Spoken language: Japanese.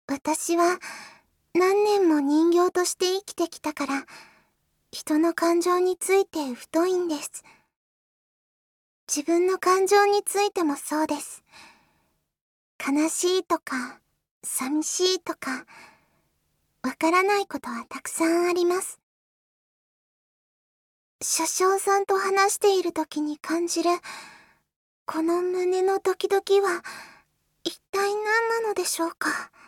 私は何年も人形として生きてきたから、人の感情について疎いんです。自分の感情についてもそうです。悲しいとか、寂しいとか、わからないことはたくさんあります。車掌さんと話している時に感じる、この胸のドキドキは、一体何なのでしょうか。